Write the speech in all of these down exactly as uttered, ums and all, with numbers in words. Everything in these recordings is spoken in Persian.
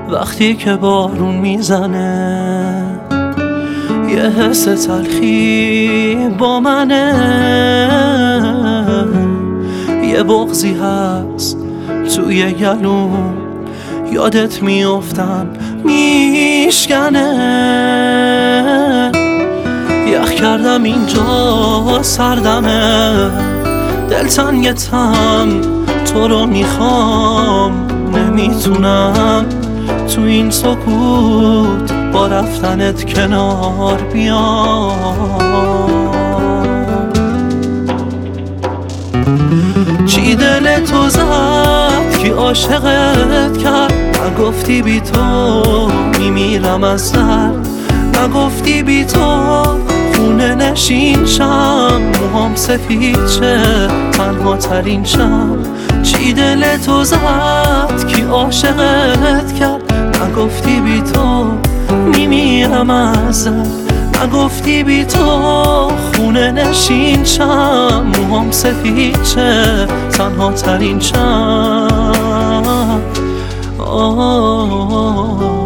وقتی که بارون میزنه یه حس تلخی با منه، یه بغضی هست توی گلوم یادت میافتم میشکنه. یخ کردم اینجا سردمه، دلتنگتم تو رو میخوام، نمیتونم تو این سکوت با رفتنت کنار بیام. چی دل تو زد که عاشقت کرد؟ نگفتی بی تو میمیرم از درد، نگفتی بی تو خونه نشین شم، موهام سفید شه تنها ترین شم. چی دل تو زد که عاشقت کرد؟ نگفتی بی تو میمیرم از درد، نگفتی بی تو خونه نشین شم، موهام سفید شه تنها ترین شم. آه آه آه.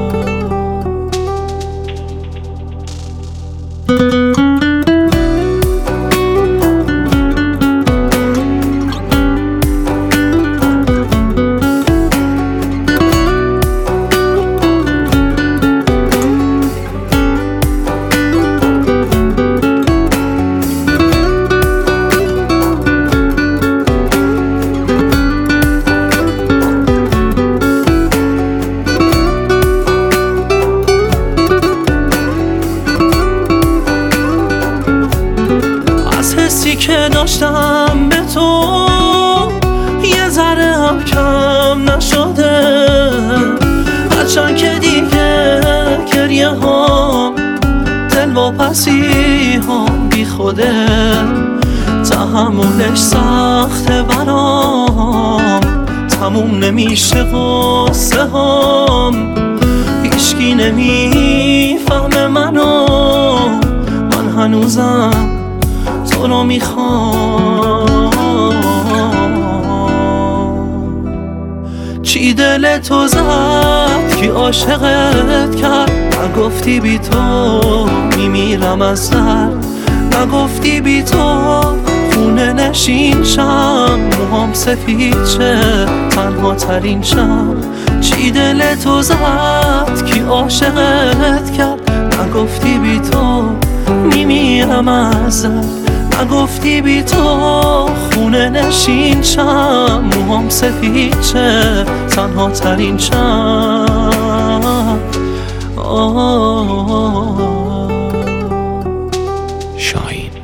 حسی که داشتم به تو یه ذره هم کم نشده، هرچند که دیگه گریه هم دل واپسی هم بی خوده، تحملش سخته برام، تموم نمیشه قصه هم، هیچکی نمیفهمه منو، من هنوزم تو رو میخوام. چی دل تو زد که عاشقت کرد؟ نگفتی بی تو میمیرم از درد، نگفتی بی تو خونه نشین شم، موهام سفید شه تنها ترین شم. چی دل تو زد که عاشقت کرد؟ نگفتی بی تو میمیرم از درد، نگفتی بی تو خونه نشین شم، موهام سفید شه تنها ترین شم. آه آه آه. شاهین.